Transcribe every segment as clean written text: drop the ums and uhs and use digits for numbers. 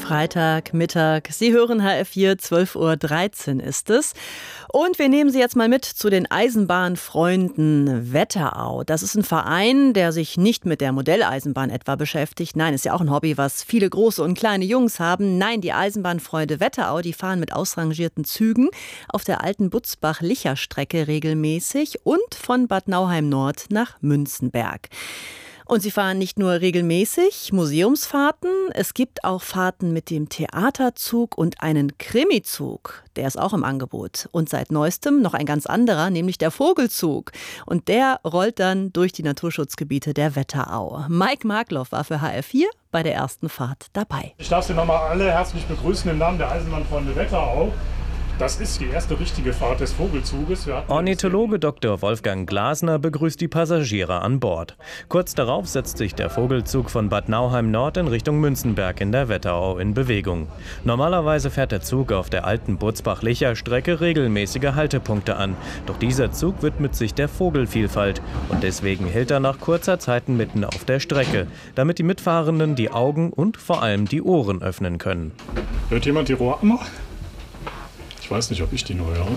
Freitagmittag. Sie hören HR4, 12:13 Uhr ist es. Und wir nehmen Sie jetzt mal mit zu den Eisenbahnfreunden Wetterau. Das ist ein Verein, der sich nicht mit der Modelleisenbahn etwa beschäftigt. Nein, ist ja auch ein Hobby, was viele große und kleine Jungs haben. Nein, die Eisenbahnfreunde Wetterau, die fahren mit ausrangierten Zügen auf der alten Butzbach-Licher-Strecke regelmäßig und von Bad Nauheim Nord nach Münzenberg. Und sie fahren nicht nur regelmäßig Museumsfahrten, es gibt auch Fahrten mit dem Theaterzug und einen Krimizug. Der ist auch im Angebot. Und seit neuestem noch ein ganz anderer, nämlich der Vogelzug. Und der rollt dann durch die Naturschutzgebiete der Wetterau. Mike Markloff war für HR4 bei der ersten Fahrt dabei. Ich darf Sie nochmal alle herzlich begrüßen im Namen der Eisenbahnfreunde Wetterau. Das ist die erste richtige Fahrt des Vogelzuges. Ornithologe Dr. Wolfgang Glasner begrüßt die Passagiere an Bord. Kurz darauf setzt sich der Vogelzug von Bad Nauheim Nord in Richtung Münzenberg in der Wetterau in Bewegung. Normalerweise fährt der Zug auf der alten Butzbach-Licher-Strecke regelmäßige Haltepunkte an. Doch dieser Zug widmet sich der Vogelvielfalt und deswegen hält er nach kurzer Zeit mitten auf der Strecke, damit die Mitfahrenden die Augen und vor allem die Ohren öffnen können. Hört jemand die Rohrhammer? Ich weiß nicht, ob ich die nur höre.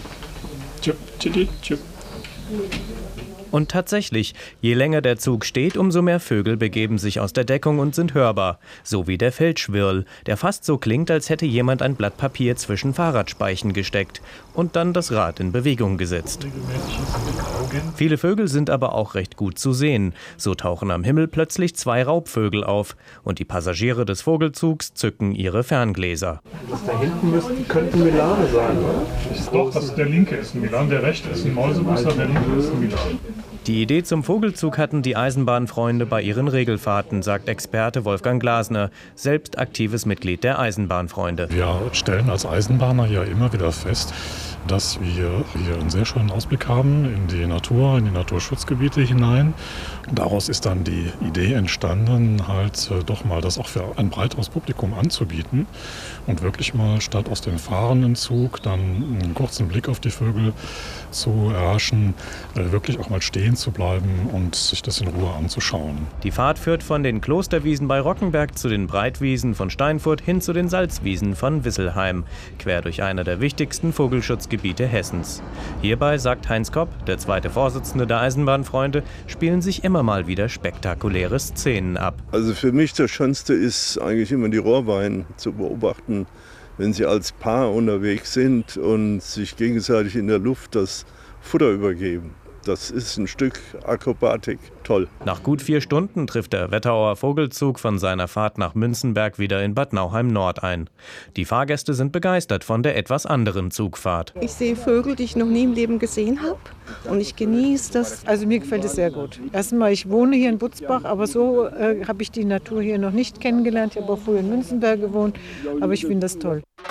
Und tatsächlich, je länger der Zug steht, umso mehr Vögel begeben sich aus der Deckung und sind hörbar. So wie der Feldschwirl, der fast so klingt, als hätte jemand ein Blatt Papier zwischen Fahrradspeichen gesteckt und dann das Rad in Bewegung gesetzt. Viele Vögel sind aber auch recht gut zu sehen. So tauchen am Himmel plötzlich 2 Raubvögel auf und die Passagiere des Vogelzugs zücken ihre Ferngläser. Das da hinten könnten Milane sein, oder? Doch, der linke ist ein Milan, der rechte ist ein Mäusebusser, der linke ist ein Milan. Die Idee zum Vogelzug hatten die Eisenbahnfreunde bei ihren Regelfahrten, sagt Experte Wolfgang Glasner, selbst aktives Mitglied der Eisenbahnfreunde. Wir stellen als Eisenbahner ja immer wieder fest, dass wir hier einen sehr schönen Ausblick haben in die Natur, in die Naturschutzgebiete hinein. Daraus ist dann die Idee entstanden, halt doch mal das auch für ein breiteres Publikum anzubieten und wirklich mal statt aus dem fahrenden Zug dann einen kurzen Blick auf die Vögel zu erhaschen, wirklich auch mal stehen zu bleiben und sich das in Ruhe anzuschauen. Die Fahrt führt von den Klosterwiesen bei Rockenberg zu den Breitwiesen von Steinfurt hin zu den Salzwiesen von Wisselheim, quer durch eine der wichtigsten Vogelschutzgebiete Hessens. Hierbei, sagt Heinz Kopp, der zweite Vorsitzende der Eisenbahnfreunde, spielen sich immer mal wieder spektakuläre Szenen ab. Also für mich das Schönste ist eigentlich immer die Rohrwein zu beobachten, wenn sie als Paar unterwegs sind und sich gegenseitig in der Luft das Futter übergeben. Das ist ein Stück Akrobatik. Toll. Nach gut 4 Stunden trifft der Wetterauer Vogelzug von seiner Fahrt nach Münzenberg wieder in Bad Nauheim Nord ein. Die Fahrgäste sind begeistert von der etwas anderen Zugfahrt. Ich sehe Vögel, die ich noch nie im Leben gesehen habe. Und ich genieße das. Also mir gefällt es sehr gut. Erstmal, ich wohne hier in Butzbach, aber so habe ich die Natur hier noch nicht kennengelernt. Ich habe auch früher in Münzenberg gewohnt, aber ich finde das toll.